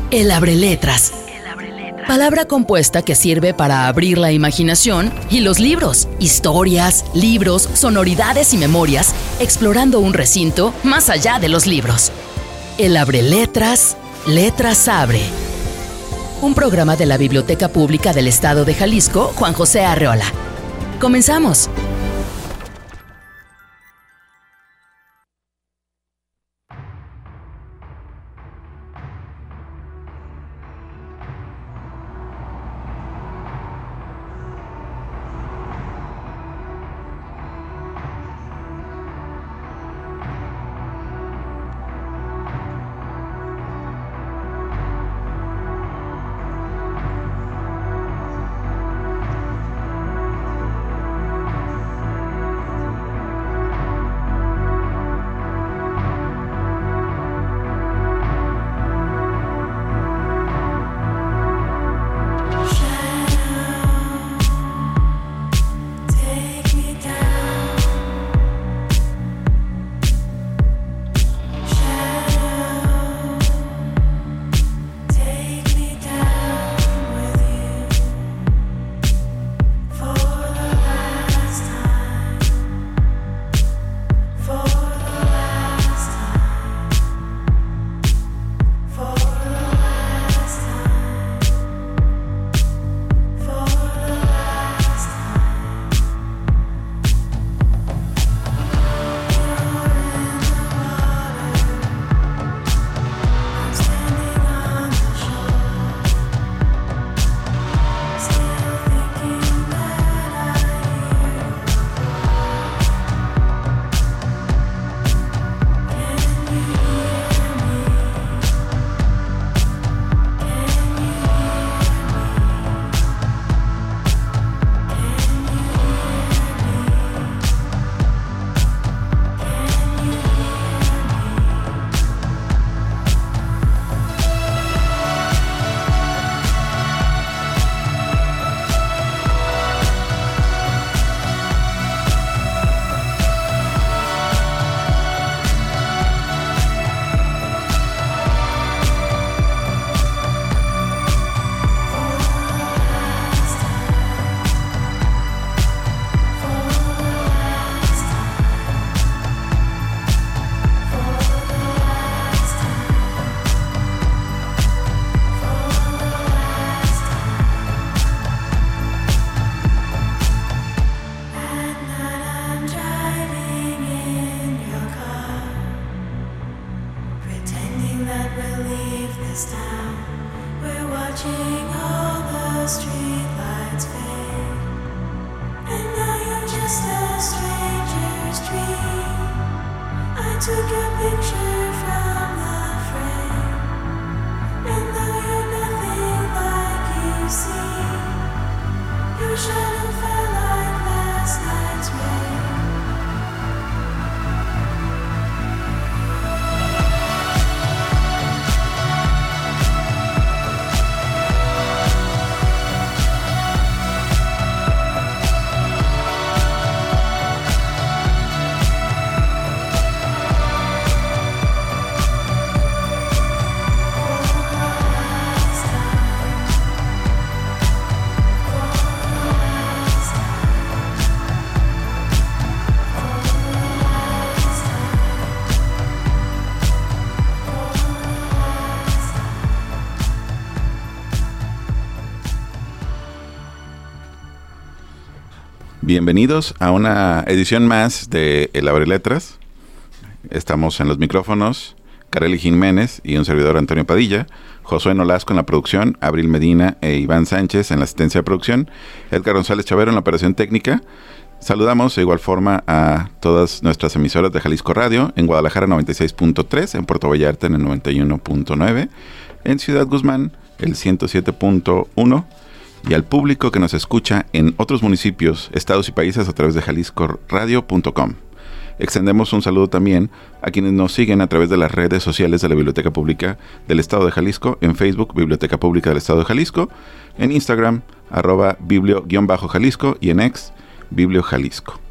El abreletras. Palabra compuesta que sirve para abrir la imaginación y los libros, historias, libros, sonoridades y memorias, explorando un recinto más allá de los libros. El abreletras, letras abre. Un programa de la Biblioteca Pública del Estado de Jalisco, Juan José Arreola. ¡Comenzamos! Bienvenidos a una edición más de El Abreletras. Estamos en los micrófonos, Kareli Jiménez y un servidor Antonio Padilla, Josué Nolasco en la producción, Abril Medina e Iván Sánchez en la asistencia de producción, Edgar González Chavero en la operación técnica. Saludamos de igual forma a todas nuestras emisoras de Jalisco Radio, en Guadalajara 96.3, en Puerto Vallarta en el 91.9, en Ciudad Guzmán el 107.1, y al público que nos escucha en otros municipios, estados y países a través de jaliscoradio.com. Extendemos un saludo también a quienes nos siguen a través de las redes sociales de la Biblioteca Pública del Estado de Jalisco, en Facebook, Biblioteca Pública del Estado de Jalisco, en Instagram, @biblio_Jalisco y en X, Biblio Jalisco.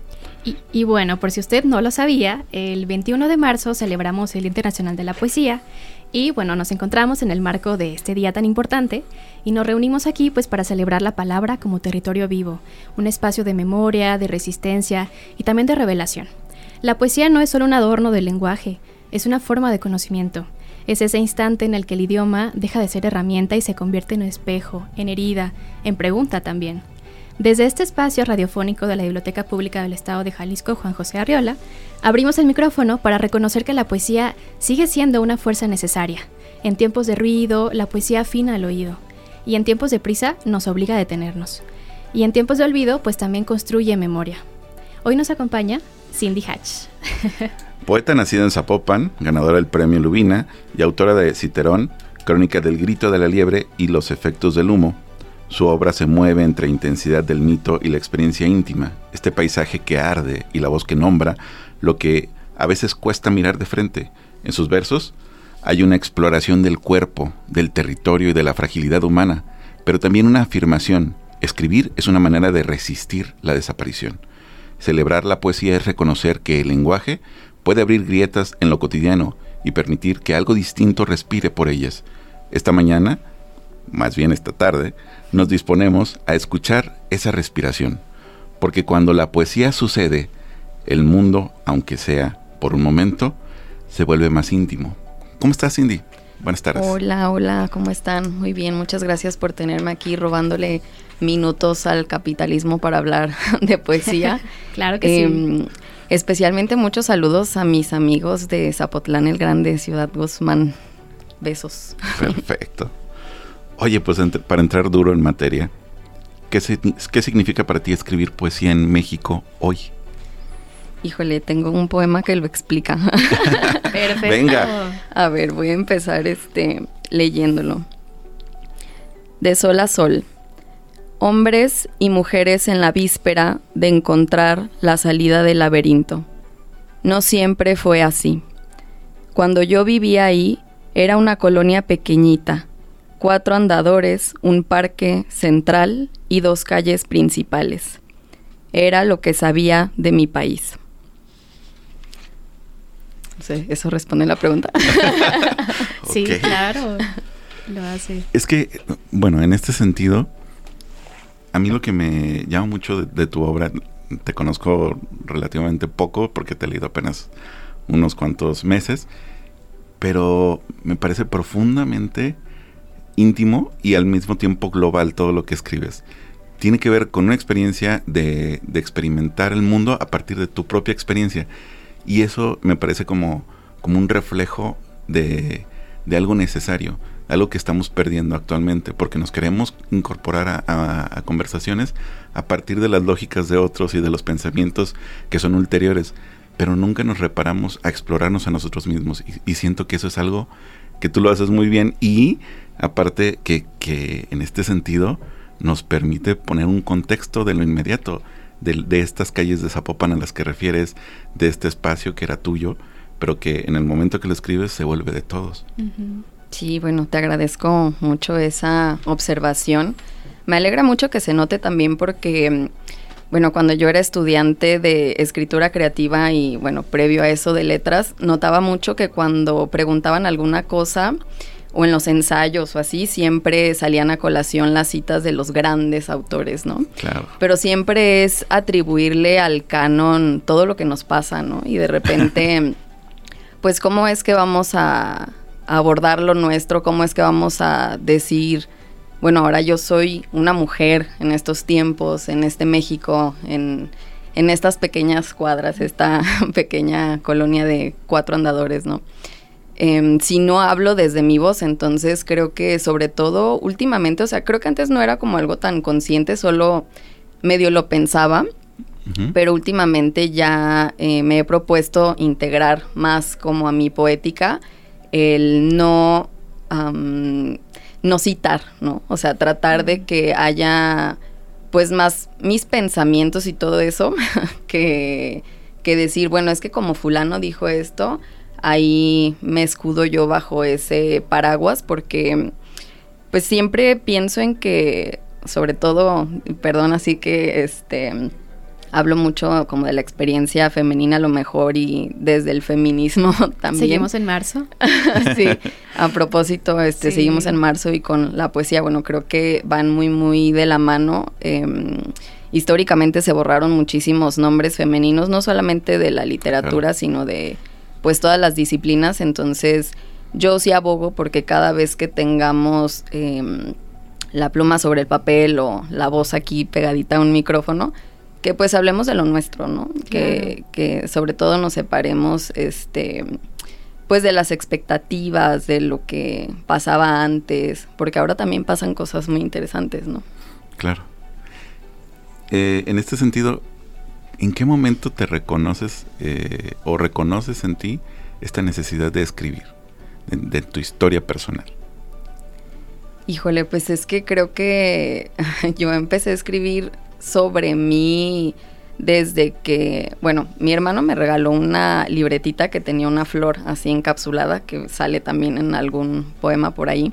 Y bueno, por si usted no lo sabía, el 21 de marzo celebramos el Día Internacional de la Poesía y bueno, nos encontramos en el marco de este día tan importante y nos reunimos aquí pues para celebrar la palabra como territorio vivo, un espacio de memoria, de resistencia y también de revelación. La poesía no es solo un adorno del lenguaje, es una forma de conocimiento. Es ese instante en el que el idioma deja de ser herramienta y se convierte en espejo, en herida, en pregunta también. Desde este espacio radiofónico de la Biblioteca Pública del Estado de Jalisco, Juan José Arriola, abrimos el micrófono para reconocer que la poesía sigue siendo una fuerza necesaria. En tiempos de ruido, la poesía afina al oído. Y en tiempos de prisa, nos obliga a detenernos. Y en tiempos de olvido, pues también construye memoria. Hoy nos acompaña Cindy Hatch. Poeta nacida en Zapopan, ganadora del Premio Lubina y autora de Citerón, Crónica del Grito de la Liebre y Los Efectos del Humo. Su obra se mueve entre intensidad del mito y la experiencia íntima, este paisaje que arde y la voz que nombra lo que a veces cuesta mirar de frente. En sus versos hay una exploración del cuerpo, del territorio y de la fragilidad humana, pero también una afirmación. Escribir es una manera de resistir la desaparición. Celebrar la poesía es reconocer que el lenguaje puede abrir grietas en lo cotidiano y permitir que algo distinto respire por ellas. Esta mañana, más bien esta tarde, nos disponemos a escuchar esa respiración, porque cuando la poesía sucede, el mundo, aunque sea por un momento, se vuelve más íntimo. ¿Cómo estás, Cindy? Buenas tardes. Hola, ¿cómo están? Muy bien, muchas gracias por tenerme aquí robándole minutos al capitalismo para hablar de poesía. Claro que sí. Especialmente muchos saludos a mis amigos de Zapotlán el Grande, Ciudad Guzmán. Besos. Perfecto. Oye, pues para entrar duro en materia, ¿qué significa para ti escribir poesía en México hoy? Híjole, tengo un poema que lo explica. Perfecto. Venga. A ver, voy a empezar leyéndolo. De sol a sol. Hombres y mujeres en la víspera de encontrar la salida del laberinto. No siempre fue así. Cuando yo vivía ahí, era una colonia pequeñita. 4 andadores, un parque central y 2 calles principales. Era lo que sabía de mi país. No sé, ¿eso responde la pregunta? Sí, Okay. claro, lo hace. Es que, bueno, en este sentido, a mí lo que me llama mucho de tu obra, te conozco relativamente poco porque te he leído apenas unos cuantos meses, pero me parece profundamente íntimo y al mismo tiempo global todo lo que escribes. Tiene que ver con una experiencia de experimentar el mundo a partir de tu propia experiencia. Y eso me parece como un reflejo de algo necesario, algo que estamos perdiendo actualmente, porque nos queremos incorporar a conversaciones a partir de las lógicas de otros y de los pensamientos que son ulteriores, pero nunca nos reparamos a explorarnos a nosotros mismos. Y siento que eso es algo que tú lo haces muy bien y aparte que en este sentido nos permite poner un contexto de lo inmediato, de estas calles de Zapopan a las que refieres, de este espacio que era tuyo, pero que en el momento que lo escribes se vuelve de todos. Uh-huh. Sí, bueno, te agradezco mucho esa observación. Me alegra mucho que se note también porque, bueno, cuando yo era estudiante de escritura creativa y, bueno, previo a eso de letras, notaba mucho que cuando preguntaban alguna cosa o en los ensayos o así, siempre salían a colación las citas de los grandes autores, ¿no? Claro. Pero siempre es atribuirle al canon todo lo que nos pasa, ¿no? Y de repente, pues, ¿cómo es que vamos a abordar lo nuestro? ¿Cómo es que vamos a decir, bueno, ahora yo soy una mujer en estos tiempos, en este México, en estas pequeñas cuadras, esta pequeña colonia de 4 andadores, ¿no? Si no hablo desde mi voz, entonces creo que sobre todo últimamente, o sea, creo que antes no era como algo tan consciente, solo medio lo pensaba, uh-huh. Pero últimamente ya me he propuesto integrar más como a mi poética el no citar, ¿no? O sea, tratar de que haya pues más mis pensamientos y todo eso que decir, bueno, es que como fulano dijo esto, ahí me escudo yo bajo ese paraguas, porque pues siempre pienso en que, sobre todo, perdón, así que hablo mucho como de la experiencia femenina a lo mejor y desde el feminismo también. Seguimos en marzo. Sí, a propósito, sí. Seguimos en marzo y con la poesía, bueno, creo que van muy, muy de la mano. Históricamente se borraron muchísimos nombres femeninos, no solamente de la literatura, sino de pues todas las disciplinas. Entonces yo sí abogo porque cada vez que tengamos la pluma sobre el papel o la voz aquí pegadita a un micrófono, que pues hablemos de lo nuestro, ¿no? Claro. Que sobre todo nos separemos pues de las expectativas, de lo que pasaba antes, porque ahora también pasan cosas muy interesantes, ¿no? Claro. En este sentido, ¿en qué momento te reconoces o reconoces en ti esta necesidad de escribir, de tu historia personal? Híjole, pues es que creo que yo empecé a escribir sobre mí desde que, bueno, mi hermano me regaló una libretita que tenía una flor así encapsulada, que sale también en algún poema por ahí.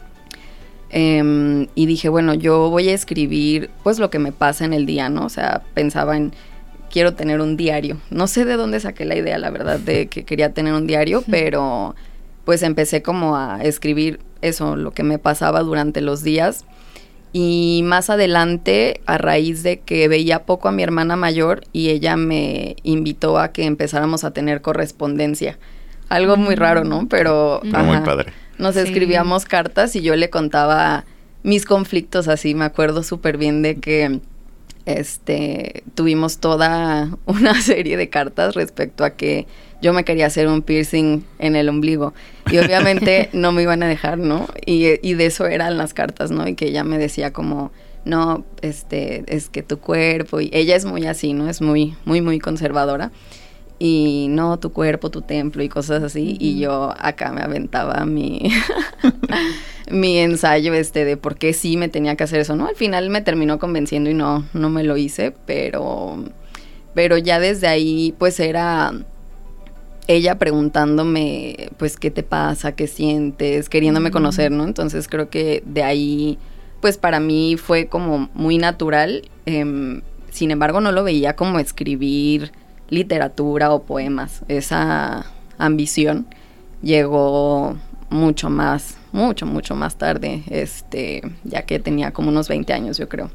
Y dije, bueno, yo voy a escribir pues lo que me pasa en el día, ¿no? O sea, pensaba en, quiero tener un diario. No sé de dónde saqué la idea, la verdad, de que quería tener un diario, pero pues empecé como a escribir eso, lo que me pasaba durante los días. Y más adelante, a raíz de que veía poco a mi hermana mayor y ella me invitó a que empezáramos a tener correspondencia. Algo muy raro, ¿no? Pero muy padre. Nos escribíamos cartas y yo le contaba mis conflictos, así me acuerdo súper bien de que tuvimos toda una serie de cartas respecto a que yo me quería hacer un piercing en el ombligo y obviamente no me iban a dejar, ¿no? Y de eso eran las cartas, ¿no? Y que ella me decía como, no, es que tu cuerpo, y ella es muy así, ¿no? Es muy, muy, muy conservadora. Y no, tu cuerpo, tu templo y cosas así. Y yo acá me aventaba mi ensayo de por qué sí me tenía que hacer eso, ¿no? Al final me terminó convenciendo y no me lo hice, pero ya desde ahí pues era ella preguntándome pues qué te pasa, qué sientes, queriéndome conocer, ¿no? Entonces creo que de ahí pues para mí fue como muy natural. Sin embargo no lo veía como escribir literatura o poemas. Esa ambición llegó mucho más tarde, ya que tenía como unos 20 años, yo creo.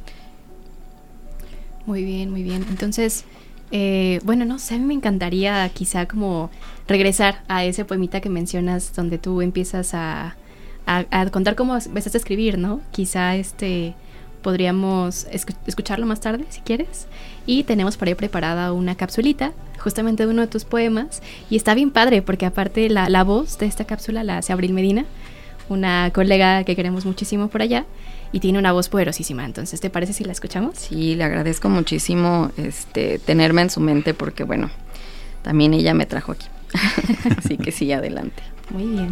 Muy bien, muy bien. Entonces, bueno, no sé, a mí me encantaría quizá como regresar a ese poemita que mencionas donde tú empiezas a contar cómo empezaste a escribir, ¿no? Quizá podríamos escucharlo más tarde, si quieres. Y tenemos por ahí preparada una capsulita, justamente de uno de tus poemas. Y está bien padre, porque aparte la voz de esta cápsula la hace Abril Medina, una colega que queremos muchísimo por allá, y tiene una voz poderosísima. Entonces, ¿te parece si la escuchamos? Sí, le agradezco muchísimo tenerme en su mente, porque bueno, también ella me trajo aquí. Así que sí, adelante. Muy bien.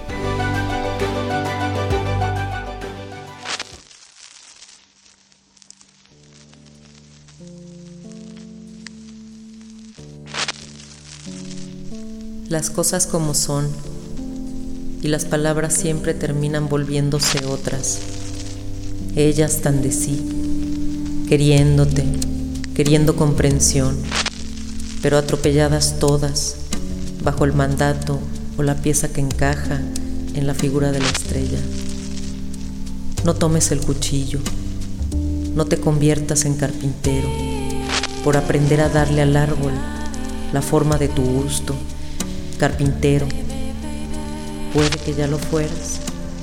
Las cosas como son, y las palabras siempre terminan volviéndose otras. Ellas tan de sí, queriéndote, queriendo comprensión, pero atropelladas todas, bajo el mandato o la pieza que encaja en la figura de la estrella. No tomes el cuchillo, no te conviertas en carpintero, por aprender a darle al árbol la forma de tu gusto. Carpintero, puede que ya lo fueras.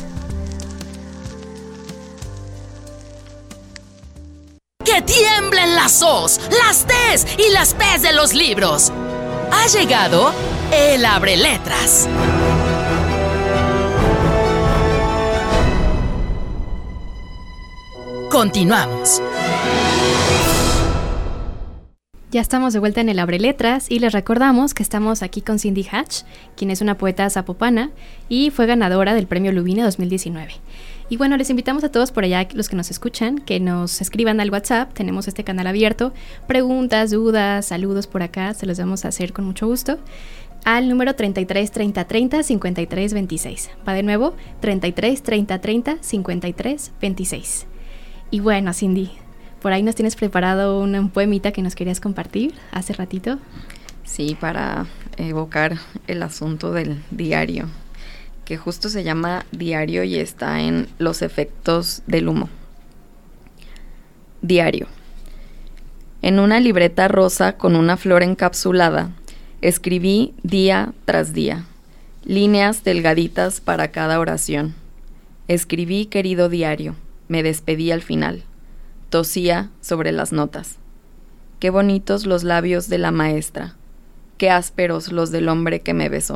¡Que tiemblen las O's, las T's y las P's de los libros! Ha llegado el Abreletras. Continuamos. Ya estamos de vuelta en el Abreletras y les recordamos que estamos aquí con Cindy Hatch, quien es una poeta zapopana y fue ganadora del Premio Lubina 2019. Y bueno, les invitamos a todos por allá, los que nos escuchan, que nos escriban al WhatsApp. Tenemos este canal abierto. Preguntas, dudas, saludos por acá, se los vamos a hacer con mucho gusto. Al número 33 30 30 53 26. Va de nuevo, 33 30 30 53 26. Y bueno, Cindy, por ahí nos tienes preparado un poemita que nos querías compartir hace ratito. Sí, para evocar el asunto del diario, que justo se llama Diario y está en Los efectos del humo. Diario. En una libreta rosa con una flor encapsulada, escribí día tras día, líneas delgaditas para cada oración. Escribí, querido diario, me despedí al final. Tosía sobre las notas. Qué bonitos los labios de la maestra, qué ásperos los del hombre que me besó.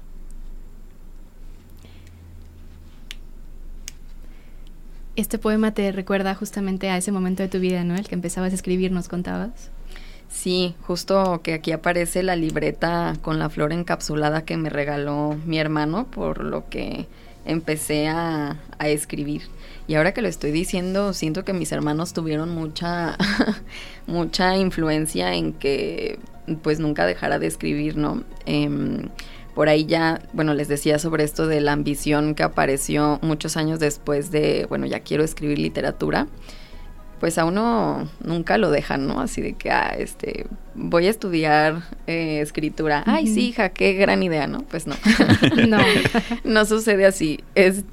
Este poema te recuerda justamente a ese momento de tu vida, ¿no? El que empezabas a escribir, nos contabas. Sí, justo que aquí aparece la libreta con la flor encapsulada que me regaló mi hermano, por lo que empecé a escribir. Y ahora que lo estoy diciendo, siento que mis hermanos tuvieron mucha influencia en que pues nunca dejara de escribir, ¿no? Por ahí ya, bueno, les decía sobre esto de la ambición que apareció muchos años después de, bueno, ya quiero escribir literatura. Pues a uno nunca lo dejan, ¿no? Así de que, voy a estudiar escritura. Ay, sí, hija, qué gran idea, ¿no? Pues no. No sucede así.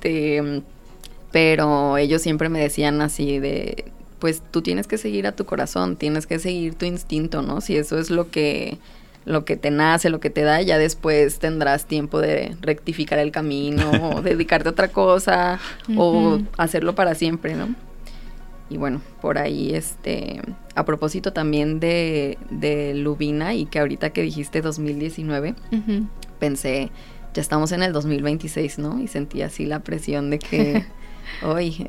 Pero ellos siempre me decían así de, pues tú tienes que seguir a tu corazón, tienes que seguir tu instinto, ¿no? Si eso es lo que te nace, lo que te da, ya después tendrás tiempo de rectificar el camino, o dedicarte a otra cosa, o hacerlo para siempre, ¿no? Y bueno, por ahí, a propósito también de Lubina, y que ahorita que dijiste 2019, pensé, ya estamos en el 2026, ¿no? Y sentí así la presión de que hoy,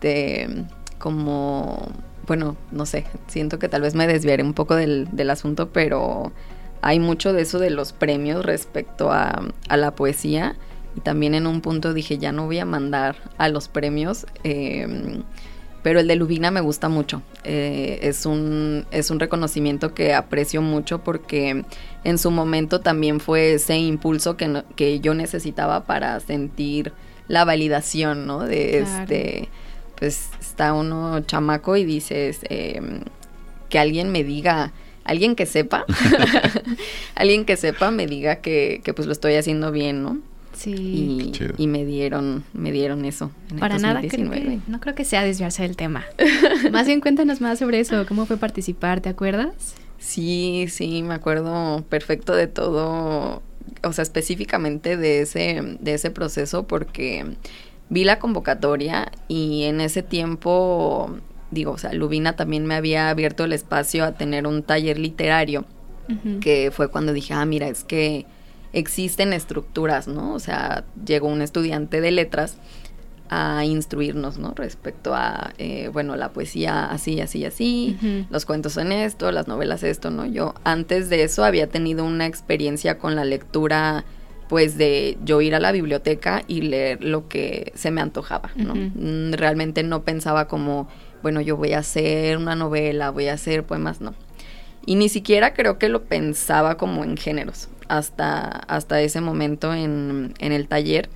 como, bueno, no sé, siento que tal vez me desviaré un poco del asunto, pero hay mucho de eso de los premios respecto a la poesía, y también en un punto dije, ya no voy a mandar a los premios, pero el de Lubina me gusta mucho. Es un reconocimiento que aprecio mucho porque en su momento también fue ese impulso que yo necesitaba para sentir la validación, ¿no? De claro. Pues está uno chamaco y dices, que alguien me diga, alguien que sepa, alguien que sepa me diga que pues lo estoy haciendo bien, ¿no? Sí. Y me dieron eso en Para el 2019. Nada, no creo que sea desviarse del tema. Más bien cuéntanos más sobre eso, ¿cómo fue participar? ¿Te acuerdas? Sí, me acuerdo perfecto de todo, o sea, específicamente de ese proceso, porque vi la convocatoria y en ese tiempo, digo, o sea, Lubina también me había abierto el espacio a tener un taller literario, que fue cuando dije, mira, es que existen estructuras, ¿no? O sea, llegó un estudiante de letras a instruirnos, ¿no? Respecto a, la poesía así, los cuentos son esto, las novelas esto, ¿no? Yo antes de eso había tenido una experiencia con la lectura, pues de yo ir a la biblioteca y leer lo que se me antojaba, ¿no? Realmente no pensaba como, bueno, yo voy a hacer una novela, voy a hacer poemas, no. Y ni siquiera creo que lo pensaba como en géneros hasta ese momento en el taller.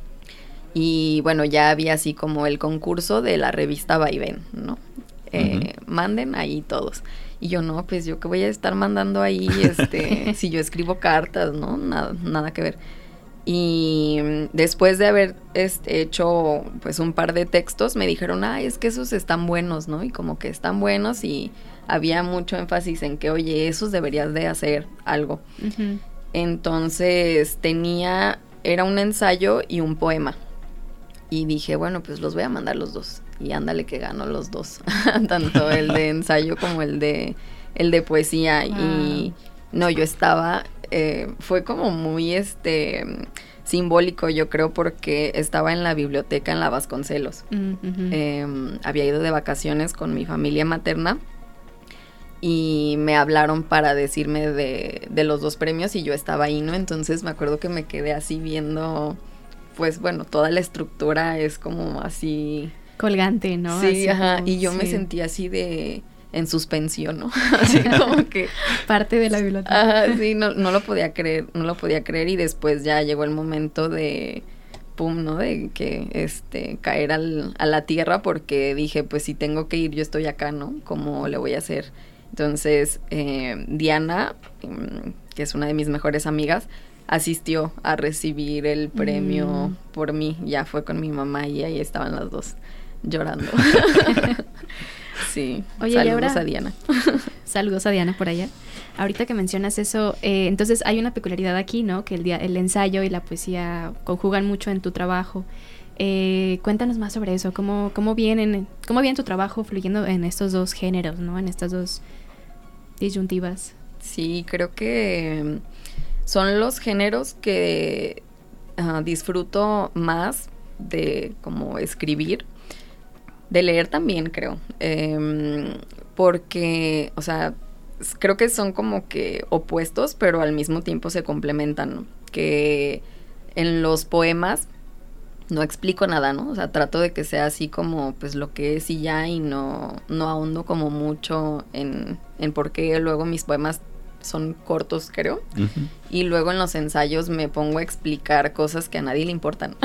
Y bueno, ya había así como el concurso de la revista Vaivén, ¿no? Manden ahí todos. Y yo, no, pues yo que voy a estar mandando ahí, si yo escribo cartas, ¿no? Nada que ver. Y después de haber hecho pues un par de textos, me dijeron, es que esos están buenos, ¿no? Y como que están buenos, y había mucho énfasis en que, oye, esos deberías de hacer algo. Entonces era un ensayo y un poema. Y dije, bueno, pues los voy a mandar los dos. Y ándale que gano los dos. Tanto el de ensayo como el de poesía. Wow. Y no, yo estaba, fue como muy simbólico, yo creo, porque estaba en la biblioteca en la Vasconcelos. Había ido de vacaciones con mi familia materna. Y me hablaron para decirme de los dos premios y yo estaba ahí, ¿no? Entonces me acuerdo que me quedé así viendo, pues bueno, toda la estructura es como así... colgante, ¿no? Sí, así ajá, como, y yo me sentí así en suspensión, ¿no? Así como que... parte de la biblioteca. Ajá, sí, no lo podía creer, y después ya llegó el momento de pum, ¿no? De que caer a la tierra, porque dije, pues si tengo que ir, yo estoy acá, ¿no? ¿Cómo le voy a hacer? Entonces, Diana, que es una de mis mejores amigas, asistió a recibir el premio por mí. Ya fue con mi mamá y ahí estaban las dos llorando. Sí. Oye, saludos a Diana. Saludos a Diana por allá. Ahorita que mencionas eso, entonces hay una peculiaridad aquí, ¿no? Que el ensayo y la poesía conjugan mucho en tu trabajo. Cuéntanos más sobre eso. ¿Cómo viene tu trabajo fluyendo en estos dos géneros, ¿no? En estas dos disyuntivas. Sí, creo que son los géneros que disfruto más de como escribir. De leer también, creo. Porque, o sea, creo que son como que opuestos, pero al mismo tiempo se complementan, ¿no? Que en los poemas no explico nada, ¿no? O sea, trato de que sea así como, pues, lo que es y ya, y no ahondo como mucho en por qué luego mis poemas son cortos, creo. Uh-huh. Y luego en los ensayos me pongo a explicar cosas que a nadie le importan.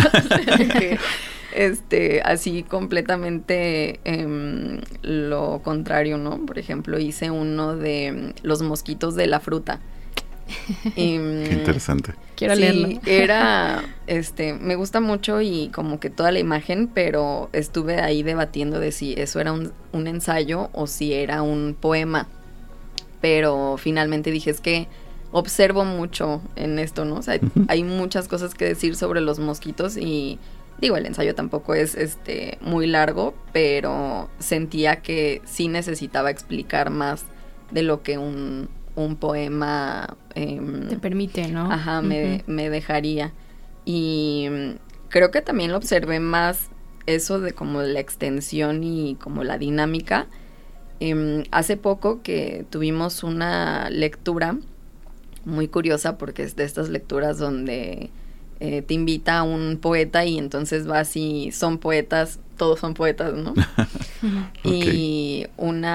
Así completamente lo contrario, ¿no? Por ejemplo, hice uno de los mosquitos de la fruta. Qué interesante. Quiero leerlo. Era, me gusta mucho y como que toda la imagen, pero estuve ahí debatiendo de si eso era un ensayo o si era un poema. Pero finalmente dije, es que observo mucho en esto, ¿no? O sea, hay muchas cosas que decir sobre los mosquitos y digo, el ensayo tampoco es muy largo, pero sentía que sí necesitaba explicar más de lo que un poema te permite, ¿no? Ajá, me dejaría. Y creo que también lo observé más eso de como la extensión y como la dinámica. Hace poco que tuvimos una lectura muy curiosa, porque es de estas lecturas donde te invita a un poeta y entonces vas y son poetas, todos son poetas, ¿no? Okay. Y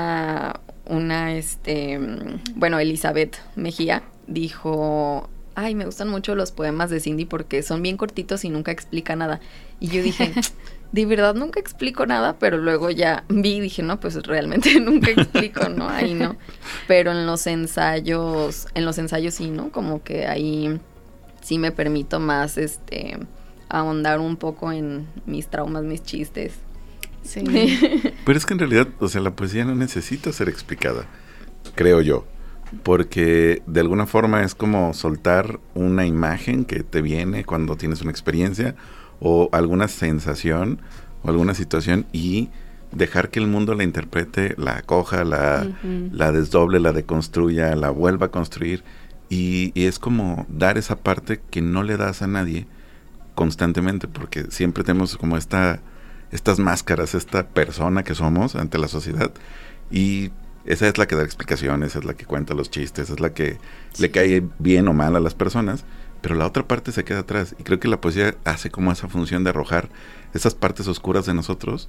Elizabeth Mejía dijo, ay, me gustan mucho los poemas de Cindy porque son bien cortitos y nunca explica nada. Y yo dije, de verdad nunca explico nada, pero luego ya vi y dije, no, pues realmente nunca explico, ¿no? Ahí no. Pero en los ensayos sí, ¿no? Como que ahí sí me permito más ahondar un poco en mis traumas, mis chistes. Sí. Pero es que en realidad, o sea, la poesía no necesita ser explicada, creo yo. Porque de alguna forma es como soltar una imagen que te viene cuando tienes una experiencia o alguna sensación o alguna situación y dejar que el mundo la interprete, la acoja, la desdoble, la deconstruya, la vuelva a construir y es como dar esa parte que no le das a nadie constantemente, porque siempre tenemos como estas máscaras, esta persona que somos ante la sociedad y esa es la que da explicaciones, es la que cuenta los chistes, es la que le cae bien o mal a las personas, pero la otra parte se queda atrás. Y creo que la poesía hace como esa función de arrojar esas partes oscuras de nosotros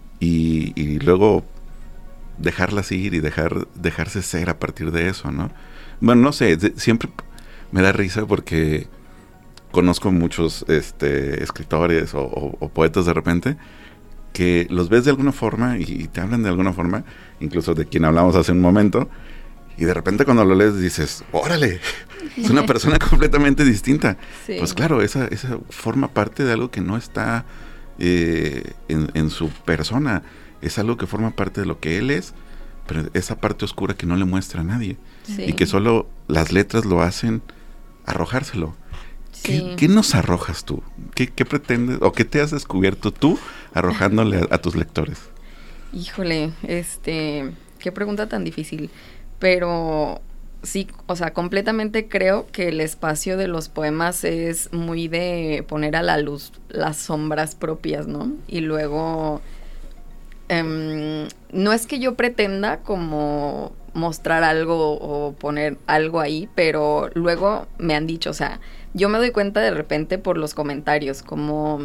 y luego dejarlas ir y dejarse ser a partir de eso, ¿no? Bueno, no sé, siempre me da risa porque conozco muchos escritores o poetas de repente que los ves de alguna forma y te hablan de alguna forma, incluso de quien hablamos hace un momento, y de repente cuando lo lees dices, ¡órale! Es una persona completamente distinta. Sí. Pues claro, esa forma parte de algo que no está en su persona, es algo que forma parte de lo que él es, pero esa parte oscura que no le muestra a nadie, sí. Y que solo las letras lo hacen arrojárselo. Sí. ¿Qué nos arrojas tú? ¿Qué pretendes o qué te has descubierto tú arrojándole a tus lectores? Híjole, qué pregunta tan difícil. Pero sí, o sea, completamente creo que el espacio de los poemas es muy de poner a la luz las sombras propias, ¿no? Y luego, no es que yo pretenda como mostrar algo o poner algo ahí, pero luego me han dicho, o sea, yo me doy cuenta de repente por los comentarios, como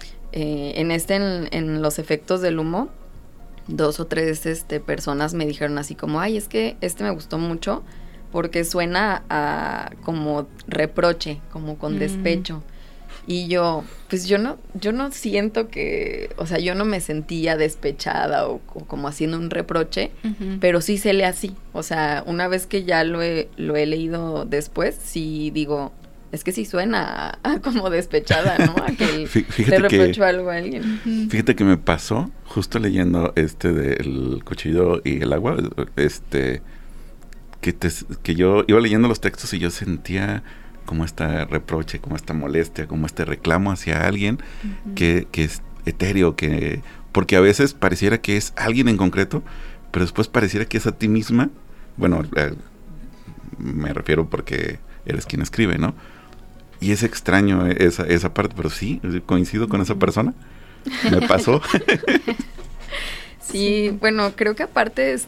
en los efectos del humo, 2 o 3 personas me dijeron así como, ay, es que me gustó mucho porque suena a como reproche, como con despecho. Y yo no siento que, o sea, yo no me sentía despechada o como haciendo un reproche, pero sí se lee así. O sea, una vez que ya lo he leído después, sí digo, es que sí suena a como despechada, ¿no? A que le reprocho algo a alguien. Fíjate que me pasó, justo leyendo del cuchillo y el agua, que yo iba leyendo los textos y yo sentía como este reproche, como esta molestia, como este reclamo hacia alguien que es etéreo, porque a veces pareciera que es alguien en concreto, pero después pareciera que es a ti misma. Bueno, me refiero porque eres quien escribe, ¿no? Y es extraño esa parte, pero sí, coincido con esa persona. Me pasó. Sí, bueno, creo que aparte,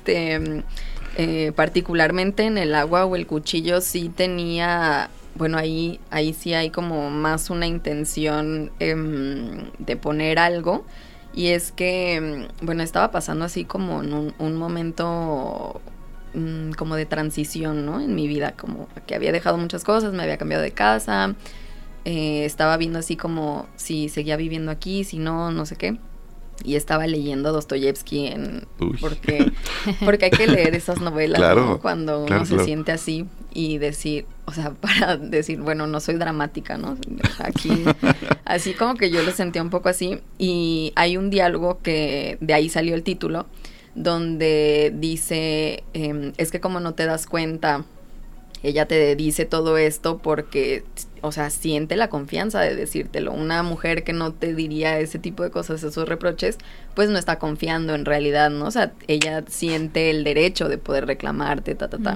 particularmente en el agua o el cuchillo, sí tenía, bueno, ahí sí hay como más una intención de poner algo. Y es que, bueno, estaba pasando así como en un momento como de transición, ¿no? En mi vida, como que había dejado muchas cosas, me había cambiado de casa, estaba viendo así como si seguía viviendo aquí, si no, no sé qué. Y estaba leyendo Dostoyevsky porque hay que leer esas novelas, claro, ¿no? Cuando uno se siente así y decir, o sea, para decir, bueno, no soy dramática, ¿no? Aquí, así como que yo lo sentía un poco así. Y hay un diálogo que de ahí salió el título, donde dice, es que como no te das cuenta, ella te dice todo esto porque, o sea, siente la confianza de decírtelo. Una mujer que no te diría ese tipo de cosas, esos reproches, pues no está confiando en realidad, ¿no? O sea, ella siente el derecho de poder reclamarte,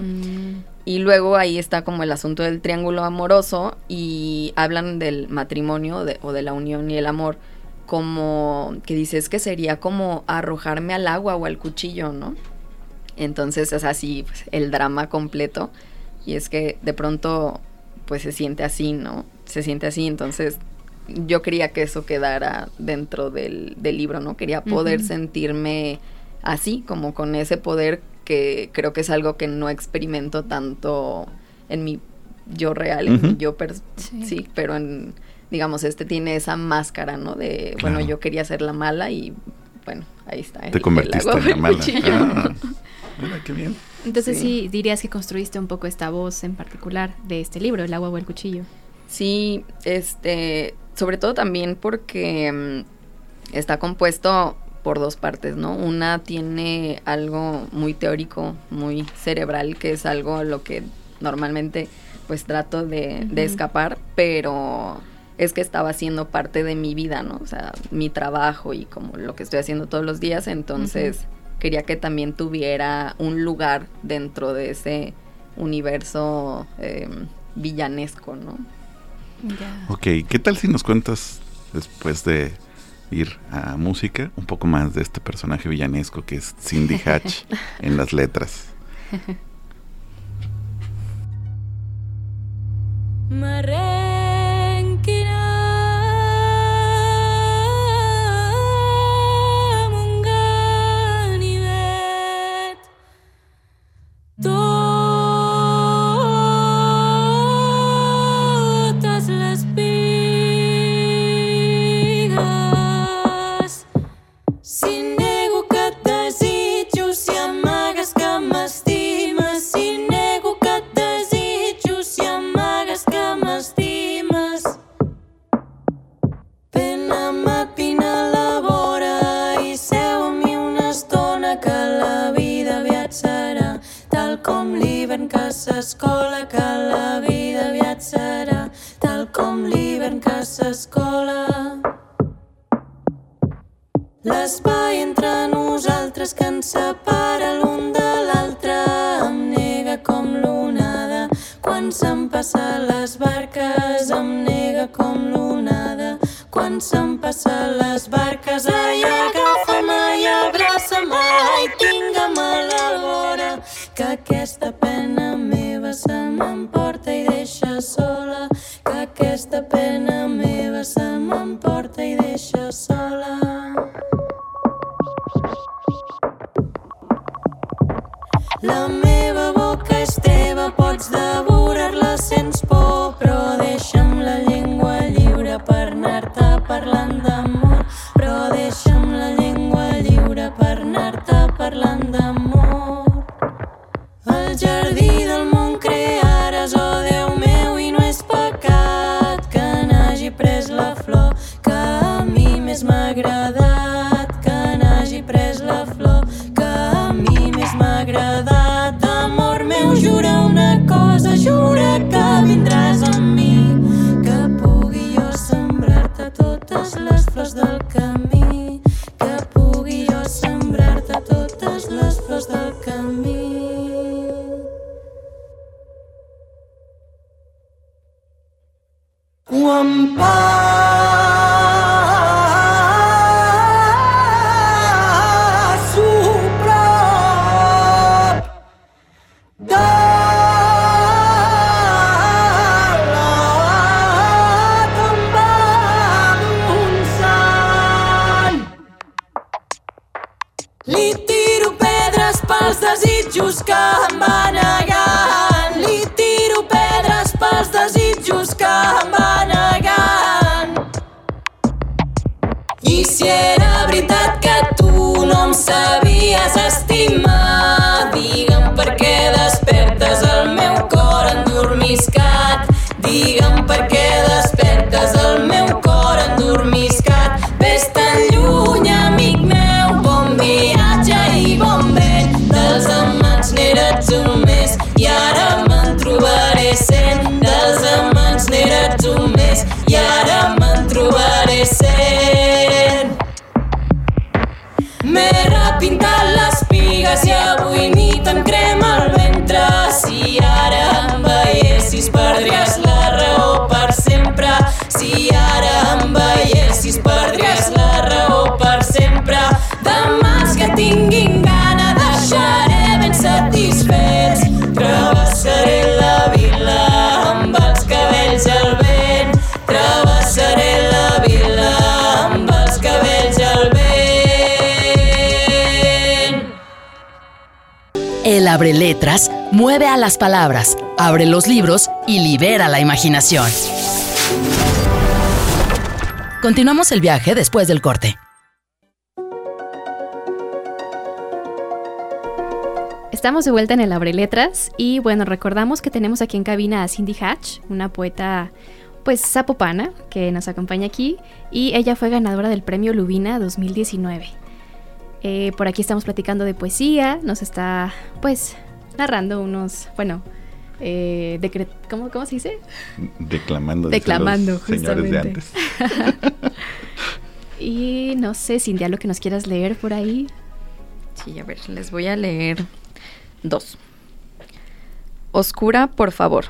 Y luego ahí está como el asunto del triángulo amoroso y hablan del matrimonio o de la unión y el amor, como que dices que sería como arrojarme al agua o al cuchillo, ¿no? Entonces es así, pues, el drama completo. Y es que de pronto pues se siente así, ¿no? Se siente así, entonces yo quería que eso quedara dentro del libro, ¿no? Quería poder sentirme así, como con ese poder que creo que es algo que no experimento tanto en mi yo real, en mi yo sí, pero digamos, tiene esa máscara, ¿no? De, claro, bueno, yo quería ser la mala y, bueno, ahí está. Te convertiste en la mala. Mira, qué bien. Entonces sí, dirías que construiste un poco esta voz en particular de este libro, El agua o el cuchillo. Sí, sobre todo también porque está compuesto por dos partes, ¿no? Una tiene algo muy teórico, muy cerebral, que es algo a lo que normalmente pues trato de escapar, pero es que estaba haciendo parte de mi vida, ¿no? O sea, mi trabajo y como lo que estoy haciendo todos los días, entonces quería que también tuviera un lugar dentro de ese universo villanesco, ¿no? Yeah. Ok, ¿qué tal si nos cuentas, después de ir a música, un poco más de este personaje villanesco que es Cindy Hatch en las letras? S'escola, que la vida aviat serà tal com l'hivern que s'escola. L'espai entre nosaltres que ens separa l'un de l'altre em nega com l'onada. Quan se'm passa les barques em nega com l'onada. Quan se'm passa les barques, ai, agafa'm i abraça'm, ai, tingue'm a la vora, que aquesta pena meva se m'emporta i deixa sola, que aquesta pena meva se m'emporta i deixa sola. La meva boca és teva, pots devorar-la sents por, però deixa'm la llengua lliure per anar-te parlant d'amor, però deixa'm la llengua lliure per anar-te parlant d'amor. El jardí del món crearàs, oh Déu meu, i no és pecat que n'hagi pres la flor que a mi més m'ha agradat, que n'hagi pres la flor que a mi més m'ha agradat. Amor meu, jura una cosa, jura que vindràs amb mi, que pugui jo sembrar-te totes les flors del camí, que pugui jo sembrar-te totes les flors del camí. Quan passo prop de la tomba d'un sant, li tiro pedres pels desitjos que em va negant, li tiro pedres pels desitjos que em va negant. I si era veritat que tu no em sabies estimar, digue'm per què despertes el meu cor endormiscat, digue'm per què despertes el meu cor endormiscat. Ves tan lluny, amic meu, bon viatge i bon vent, dels amants n'eres un més i ara me'n trobaré 100, dels amants n'eres un més i ara me'n trobaré 100. M'he repintat les pigues i avui nit em crema el ventre, si ara em veiessis perdries la raó per sempre, si ara em veiessis perdries la raó per sempre. Demans que tinguin gana deixaré ben satisfets, travessaré la vila amb els cabells al vent, travessaré la vila amb els cabells al vent. El abreletras mueve a las palabras, abre los libros y libera la imaginación. Continuamos el viaje después del corte. Estamos de vuelta en el Abreletras y bueno, recordamos que tenemos aquí en cabina a Cindy Hatch, una poeta pues zapopana que nos acompaña aquí y ella fue ganadora del premio Lubina 2019. Por aquí estamos platicando de poesía, nos está pues narrando unos, bueno, ¿cómo se dice? Declamando los señores justamente. de antes. Y no sé, Cindy, lo que nos quieras leer por ahí. Sí, a ver, les voy a leer 2. Oscura, por favor.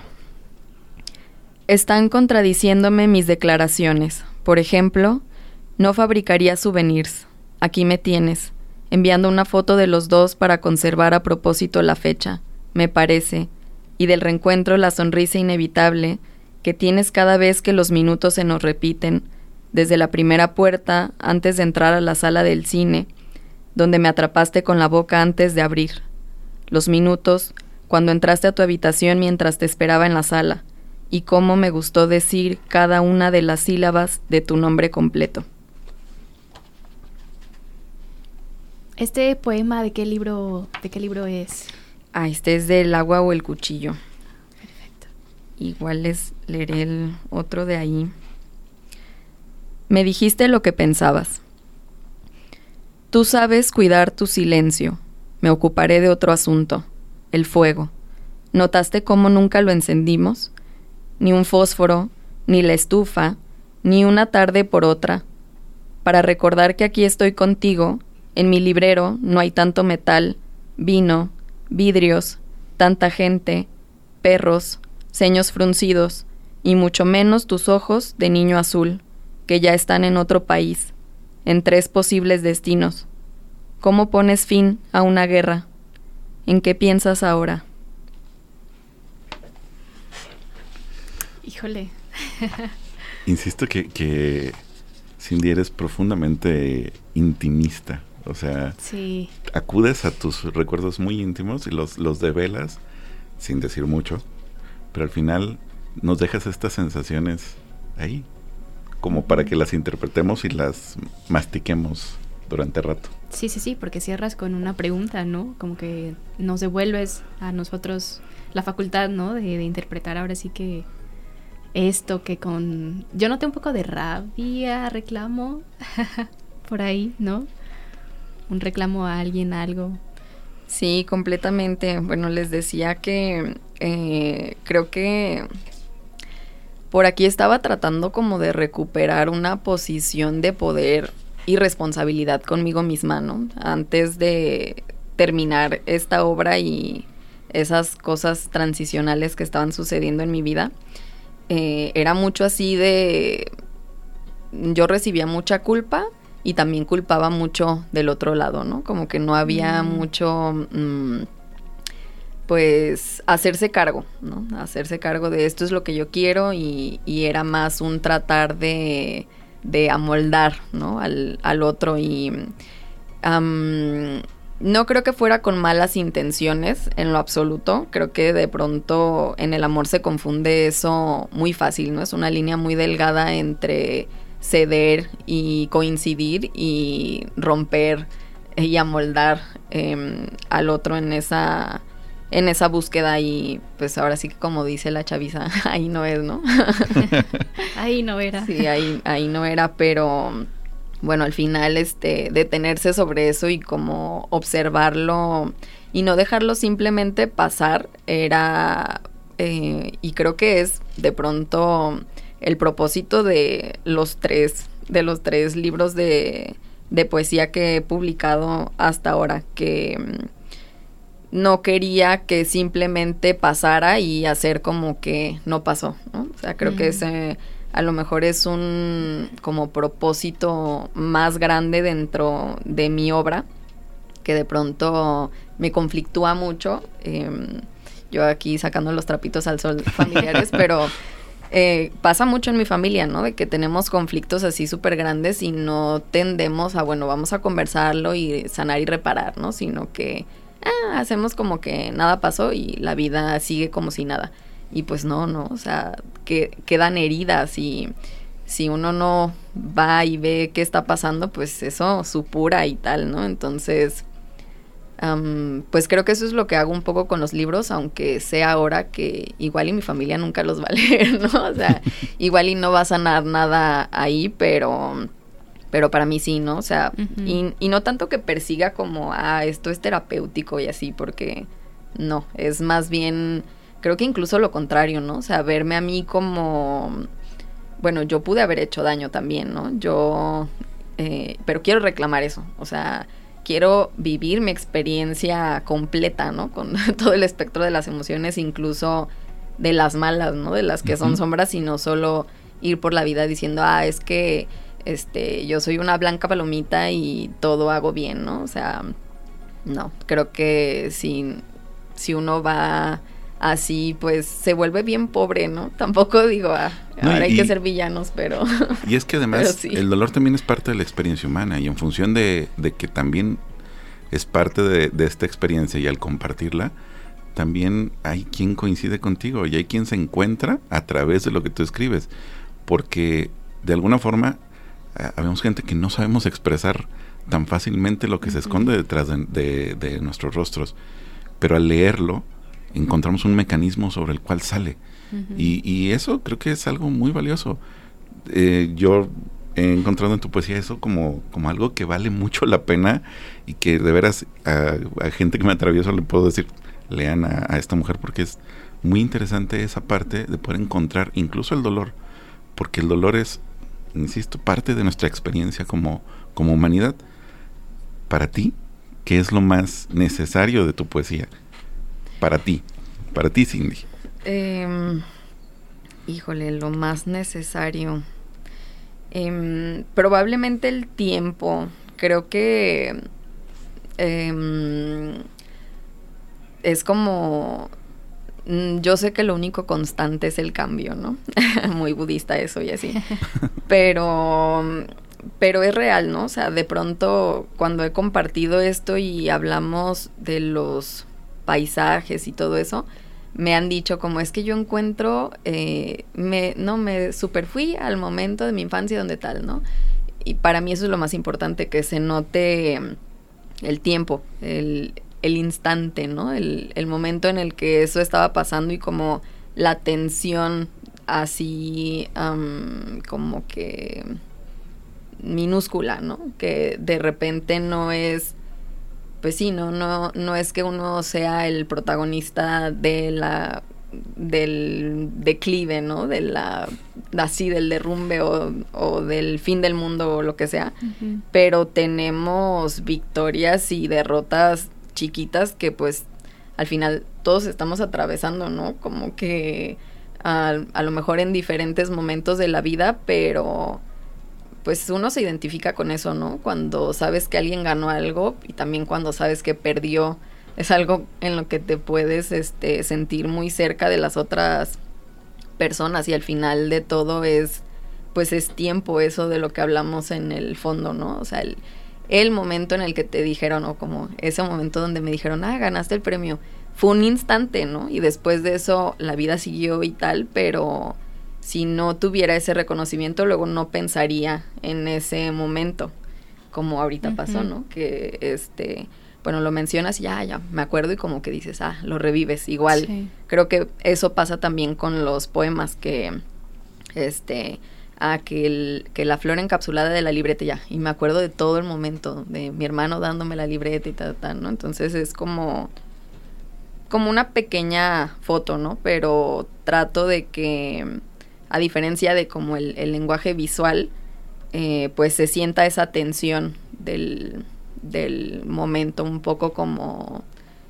Están contradiciéndome mis declaraciones. Por ejemplo, no fabricaría souvenirs. Aquí me tienes, enviando una foto de los dos para conservar a propósito la fecha, me parece, y del reencuentro la sonrisa inevitable que tienes cada vez que los minutos se nos repiten, desde la primera puerta antes de entrar a la sala del cine, donde me atrapaste con la boca antes de abrir. Los minutos cuando entraste a tu habitación mientras te esperaba en la sala, y cómo me gustó decir cada una de las sílabas de tu nombre completo. ¿Este poema de qué libro es? Este es del agua o el cuchillo. Perfecto. Igual les leeré el otro de ahí. Me dijiste lo que pensabas. Tú sabes cuidar tu silencio. Me ocuparé de otro asunto, el fuego. ¿Notaste cómo nunca lo encendimos? Ni un fósforo, ni la estufa, ni una tarde por otra. Para recordar que aquí estoy contigo, en mi librero no hay tanto metal, vino, vidrios, tanta gente, perros, ceños fruncidos, y mucho menos tus ojos de niño azul, que ya están en otro país, en 3 posibles destinos. ¿Cómo pones fin a una guerra? ¿En qué piensas ahora? Híjole. Insisto que Cindy, eres profundamente intimista. O sea, sí. Acudes a tus recuerdos muy íntimos y los develas sin decir mucho, pero al final nos dejas estas sensaciones ahí. como para que las interpretemos y las mastiquemos durante rato. Sí, porque cierras con una pregunta, ¿no? Como que nos devuelves a nosotros la facultad, ¿no? De interpretar ahora sí que esto que con... Yo noté un poco de rabia, reclamo, por ahí, ¿no? Un reclamo a alguien, algo. Sí, completamente. Bueno, les decía que creo que por aquí estaba tratando como de recuperar una posición de poder y responsabilidad conmigo misma, ¿no? Antes de terminar esta obra y esas cosas transicionales que estaban sucediendo en mi vida, era mucho así de... Yo recibía mucha culpa y también culpaba mucho del otro lado, ¿no? Como que no había mucho... pues hacerse cargo, ¿no? Hacerse cargo de esto es lo que yo quiero y era más un tratar de amoldar, ¿no? al otro y no creo que fuera con malas intenciones en lo absoluto. Creo que de pronto en el amor se confunde eso muy fácil, ¿no? Es una línea muy delgada entre ceder y coincidir y romper y amoldar al otro en esa búsqueda y pues ahora sí que como dice la chaviza, ahí no es, ¿no? Ahí no era. Sí, ahí no era, pero bueno, al final detenerse sobre eso y como observarlo y no dejarlo simplemente pasar era, y creo que es de pronto el propósito de los tres libros de poesía que he publicado hasta ahora, que no quería que simplemente pasara y hacer como que no pasó, ¿no? O sea, creo que ese a lo mejor es un como propósito más grande dentro de mi obra, que de pronto me conflictúa mucho. Yo aquí sacando los trapitos al sol familiares, pero pasa mucho en mi familia, ¿no? De que tenemos conflictos así súper grandes y no tendemos a, bueno, vamos a conversarlo y sanar y reparar, ¿no? Sino que hacemos como que nada pasó y la vida sigue como si nada. Y pues no, o sea, que quedan heridas y si uno no va y ve qué está pasando, pues eso supura y tal, ¿no? Entonces, pues creo que eso es lo que hago un poco con los libros, aunque sé ahora que igual y mi familia nunca los va a leer, ¿no? O sea, igual y no va a sanar nada ahí, pero para mí sí, ¿no? O sea, y no tanto que persiga como, esto es terapéutico y así, porque no, es más bien, creo que incluso lo contrario, ¿no? O sea, verme a mí como, bueno, yo pude haber hecho daño también, ¿no? Pero quiero reclamar eso, o sea, quiero vivir mi experiencia completa, ¿no? Con todo el espectro de las emociones, incluso de las malas, ¿no? De las que son sombras y no solo ir por la vida diciendo, es que yo soy una blanca palomita y todo hago bien, ¿no? O sea, no, creo que si uno va así, pues se vuelve bien pobre, ¿no? Tampoco digo, ahora hay que ser villanos, pero... Y es que además sí. El dolor también es parte de la experiencia humana y en función de que también es parte de esta experiencia y al compartirla, también hay quien coincide contigo y hay quien se encuentra a través de lo que tú escribes, porque de alguna forma habemos gente que no sabemos expresar tan fácilmente lo que se esconde detrás de nuestros rostros, pero al leerlo encontramos un mecanismo sobre el cual sale y eso creo que es algo muy valioso. Yo he encontrado en tu poesía eso como algo que vale mucho la pena y que de veras a gente que me atravieso le puedo decir, lean a esta mujer, porque es muy interesante esa parte de poder encontrar incluso el dolor, porque el dolor es, insisto, parte de nuestra experiencia como humanidad. Para ti, ¿qué es lo más necesario de tu poesía? Para ti, Cindy. Híjole, lo más necesario. Probablemente el tiempo. Creo que es como... yo sé que lo único constante es el cambio, ¿no? Muy budista eso y así. Pero es real, ¿no? O sea, de pronto cuando he compartido esto y hablamos de los paisajes y todo eso, me han dicho como es que yo encuentro, me super fui al momento de mi infancia donde tal, ¿no? Y para mí eso es lo más importante, que se note el tiempo, el instante, ¿no? El momento en el que eso estaba pasando y como la tensión así como que minúscula, ¿no? Que de repente no es, pues sí, no es que uno sea el protagonista del declive, ¿no? Del derrumbe o del fin del mundo o lo que sea. Uh-huh. Pero tenemos victorias y derrotas chiquitas que pues al final todos estamos atravesando, ¿no? Como que a lo mejor en diferentes momentos de la vida, pero pues uno se identifica con eso, ¿no? Cuando sabes que alguien ganó algo y también cuando sabes que perdió, es algo en lo que te puedes sentir muy cerca de las otras personas, y al final de todo es tiempo, eso de lo que hablamos en el fondo, ¿no? O sea, el momento en el que te dijeron, o como ese momento donde me dijeron, ganaste el premio, fue un instante, ¿no? Y después de eso la vida siguió y tal, pero si no tuviera ese reconocimiento, luego no pensaría en ese momento, como ahorita uh-huh. pasó, ¿no? Que bueno, lo mencionas y ya me acuerdo, y como que dices, lo revives. Igual, sí. Creo que eso pasa también con los poemas, que que la flor encapsulada de la libreta, y me acuerdo de todo el momento, de mi hermano dándome la libreta y tal, ¿no? Entonces es como una pequeña foto, ¿no? Pero trato de que, a diferencia de como el lenguaje visual, pues se sienta esa tensión del momento, un poco como,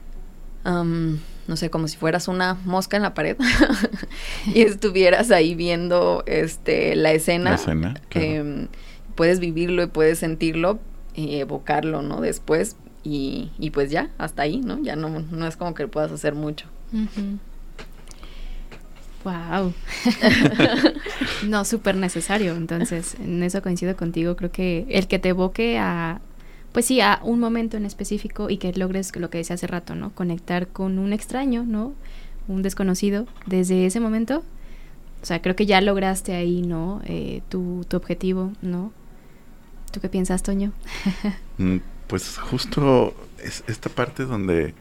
no sé, como si fueras una mosca en la pared y estuvieras ahí viendo la escena. Claro. Puedes vivirlo y puedes sentirlo y evocarlo, ¿no? Después, y pues ya, hasta ahí, ¿no? Ya no es como que puedas hacer mucho. Uh-huh. Wow. No, súper necesario. Entonces, en eso coincido contigo. Creo que el que te evoque a un momento en específico, y que logres lo que decía hace rato, ¿no? Conectar con un extraño, ¿no? Un desconocido desde ese momento. O sea, creo que ya lograste ahí, ¿no? Tu objetivo, ¿no? ¿Tú qué piensas, Toño? Pues justo es esta parte donde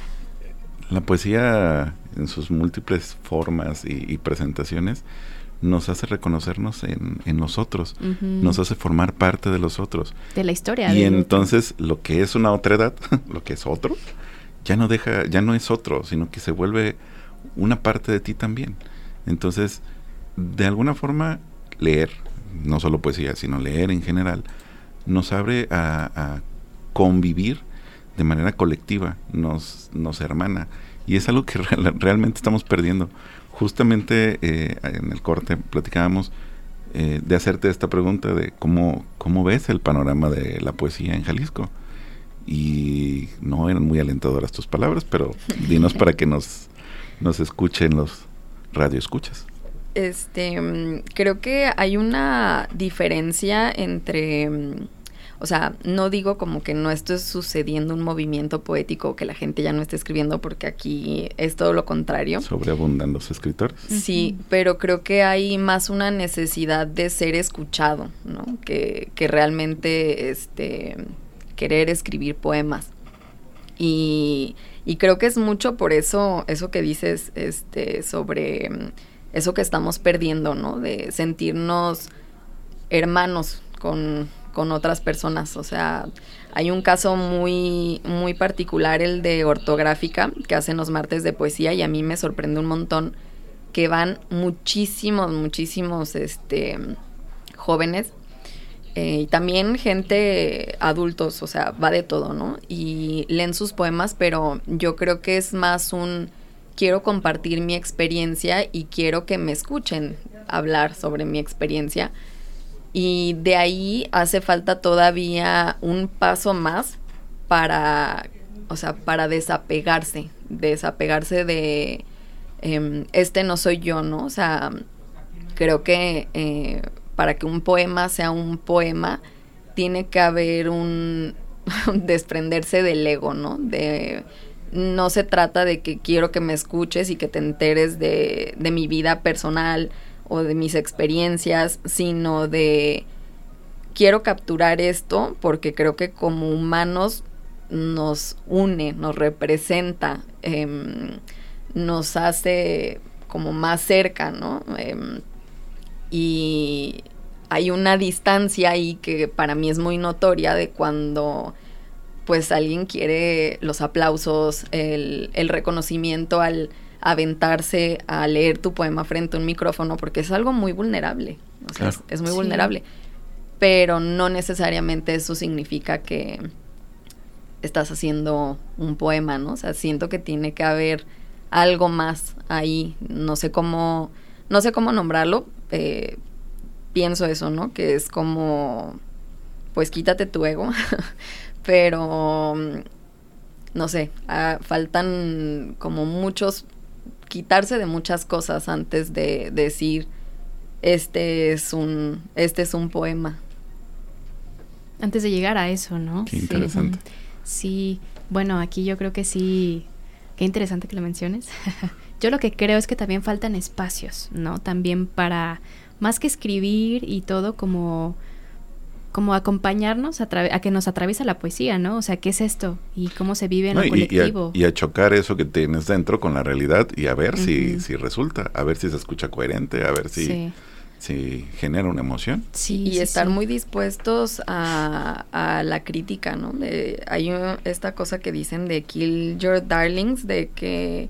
la poesía, en sus múltiples formas y presentaciones, nos hace reconocernos en nosotros, uh-huh. Nos hace formar parte de los otros. De la historia. Y entonces lo que es una otredad, lo que es otro, ya no es otro, sino que se vuelve una parte de ti también. Entonces, de alguna forma, leer, no solo poesía, sino leer en general, nos abre a convivir de manera colectiva, nos hermana. Y es algo que realmente estamos perdiendo. Justamente en el corte platicábamos de hacerte esta pregunta de cómo ves el panorama de la poesía en Jalisco. Y no eran muy alentadoras tus palabras, pero dinos para que nos escuchen los radioescuchas. Creo que hay una diferencia entre... O sea, no digo como que no esté sucediendo un movimiento poético, que la gente ya no esté escribiendo, porque aquí es todo lo contrario. Sobreabundan los escritores. Sí, pero creo que hay más una necesidad de ser escuchado, ¿no? Que realmente querer escribir poemas. Y creo que es mucho por eso que dices sobre eso que estamos perdiendo, ¿no? De sentirnos hermanos con otras personas. O sea, hay un caso muy, muy particular, el de Ortográfica, que hacen los martes de poesía, y a mí me sorprende un montón que van muchísimos jóvenes, y también gente adultos, o sea, va de todo, ¿no? Y leen sus poemas, pero yo creo que es más quiero compartir mi experiencia y quiero que me escuchen hablar sobre mi experiencia. Y de ahí hace falta todavía un paso más para desapegarse de no soy yo, ¿no? O sea, creo que para que un poema sea un poema, tiene que haber un desprenderse del ego, ¿no? De no se trata de que quiero que me escuches y que te enteres de mi vida personal o de mis experiencias, sino de quiero capturar esto porque creo que como humanos nos une, nos representa, nos hace como más cerca, ¿no? Y hay una distancia ahí que para mí es muy notoria de cuando pues alguien quiere los aplausos, el reconocimiento al aventarse a leer tu poema frente a un micrófono, porque es algo muy vulnerable, o sea, claro. es muy Sí. vulnerable, pero no necesariamente eso significa que estás haciendo un poema, ¿no? O sea, siento que tiene que haber algo más ahí, no sé cómo nombrarlo, pienso eso, ¿no? Que es como, pues quítate tu ego, pero no sé, faltan como quitarse de muchas cosas antes de decir este es un poema. Antes de llegar a eso, ¿no? Qué interesante. Sí, bueno, aquí yo creo que sí, qué interesante que lo menciones. Yo lo que creo es que también faltan espacios, ¿no? También para, más que escribir y todo, como acompañarnos a que nos atraviesa la poesía, ¿no? O sea, ¿qué es esto? Y cómo se vive en lo colectivo. Y a chocar eso que tienes dentro con la realidad y a ver si resulta, a ver si se escucha coherente, a ver si genera una emoción. Sí, y sí, estar sí. muy dispuestos a la crítica, ¿no? Hay esta cosa que dicen de kill your darlings, de que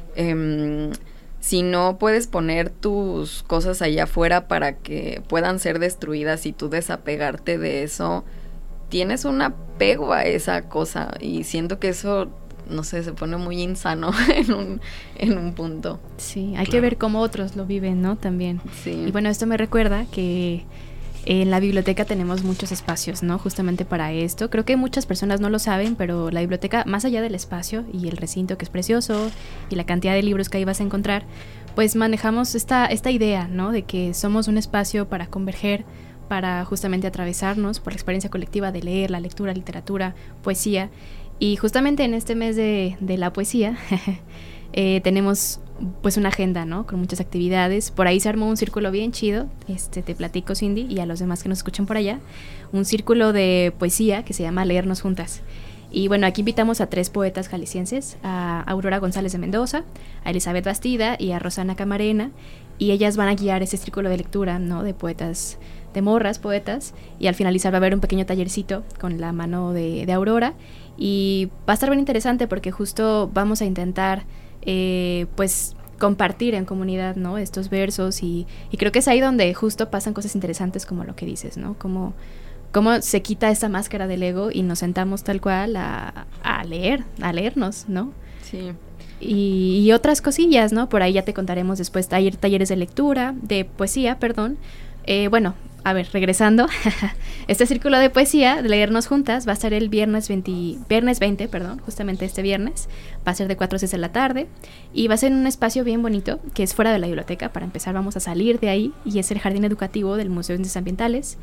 si no puedes poner tus cosas allá afuera para que puedan ser destruidas y tú desapegarte de eso, tienes un apego a esa cosa y siento que eso, no sé, se pone muy insano en un punto. Sí, hay Claro. que ver cómo otros lo viven, ¿no? También. Sí. Y bueno, esto me recuerda que en la biblioteca tenemos muchos espacios, ¿no? Justamente para esto. Creo que muchas personas no lo saben, pero la biblioteca, más allá del espacio y el recinto que es precioso y la cantidad de libros que ahí vas a encontrar, pues manejamos esta idea, ¿no? De que somos un espacio para converger, para justamente atravesarnos por la experiencia colectiva de leer, la lectura, literatura, poesía. Y justamente en este mes de la poesía tenemos pues una agenda, ¿no? Con muchas actividades. Por ahí se armó un círculo bien chido, te platico, Cindy, y a los demás que nos escuchan por allá, un círculo de poesía que se llama Leernos Juntas. Y bueno, aquí invitamos a 3 poetas jaliscienses, a Aurora González de Mendoza, a Elizabeth Bastida y a Rosana Camarena, y ellas van a guiar ese círculo de lectura, ¿no? De poetas, de morras poetas, y al finalizar va a haber un pequeño tallercito con la mano de Aurora, y va a estar bien interesante porque justo vamos a intentar pues compartir en comunidad, ¿no? Estos versos y creo que es ahí donde justo pasan cosas interesantes como lo que dices, ¿no? Cómo se quita esta máscara del ego y nos sentamos tal cual a leernos, ¿no? Sí. Y otras cosillas, ¿no? Por ahí ya te contaremos después talleres de lectura, de poesía, perdón. Bueno, a ver, regresando, este círculo de poesía, de Leernos Juntas, va a ser el viernes 20, justamente este viernes, va a ser de 4 a 6 de la tarde, y va a ser en un espacio bien bonito, que es fuera de la biblioteca. Para empezar vamos a salir de ahí, y es el jardín educativo del Museo de Ciencias Ambientales.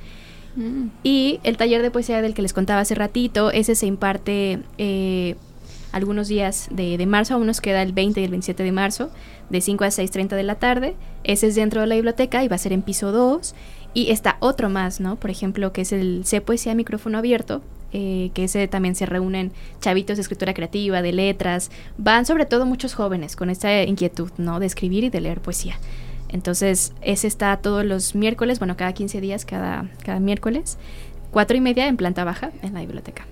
Y el taller de poesía del que les contaba hace ratito, ese se imparte algunos días de marzo, aún nos queda el 20 y el 27 de marzo, de 5 a 6:30 de la tarde. Ese es dentro de la biblioteca y va a ser en piso 2. Y está otro más, ¿no? Por ejemplo, que es el C Poesía Micrófono Abierto, que ese también se reúnen chavitos de escritura creativa, de letras. Van sobre todo muchos jóvenes con esta inquietud, ¿no? De escribir y de leer poesía. Entonces, ese está todos los miércoles, bueno, cada 15 días, cada miércoles, 4:30 en planta baja en la biblioteca.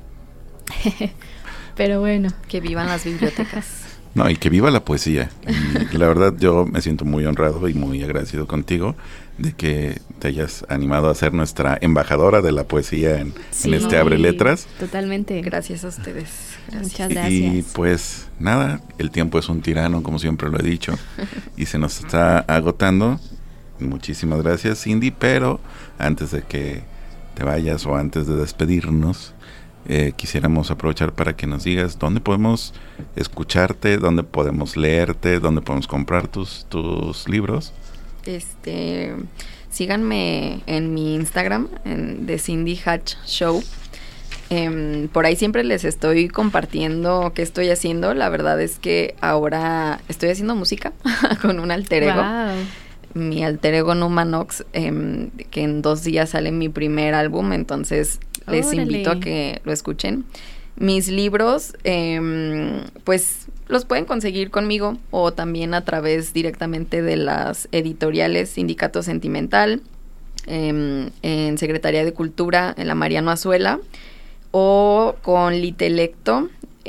Pero bueno. Que vivan las bibliotecas. No, y que viva la poesía. Y la verdad yo me siento muy honrado y muy agradecido contigo de que te hayas animado a ser nuestra embajadora de la poesía en este Abre Letras. Totalmente. Gracias a ustedes. Gracias. Muchas gracias. Y pues nada, el tiempo es un tirano, como siempre lo he dicho, y se nos está agotando. Muchísimas gracias, Cindy, pero antes de que te vayas o antes de despedirnos, quisiéramos aprovechar para que nos digas dónde podemos escucharte, dónde podemos leerte, dónde podemos comprar tus libros. Síganme en mi Instagram, de Cindy Hatch Show. Por ahí siempre les estoy compartiendo qué estoy haciendo. La verdad es que ahora estoy haciendo música con un alter ego. Wow. Mi alter ego Numanox, que en 2 días sale mi primer álbum, entonces les Órale. invito a que lo escuchen. Mis libros, pues los pueden conseguir conmigo o también a través directamente de las editoriales Sindicato Sentimental, en Secretaría de Cultura, en la Mariano Azuela, o con Litelecto.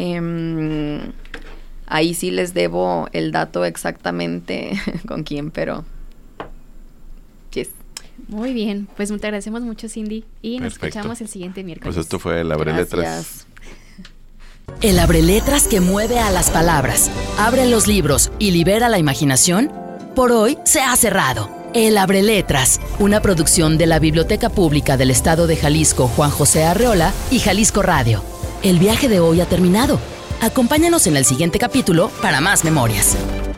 Ahí sí les debo el dato exactamente con quién, pero yes. Muy bien, pues te agradecemos mucho, Cindy, y nos Perfecto. escuchamos el siguiente miércoles. Pues esto fue el Abre Letras. Gracias. El abreletras que mueve a las palabras, abre los libros y libera la imaginación, por hoy se ha cerrado. El Abreletras, una producción de la Biblioteca Pública del Estado de Jalisco Juan José Arreola y Jalisco Radio. El viaje de hoy ha terminado. Acompáñanos en el siguiente capítulo para más memorias.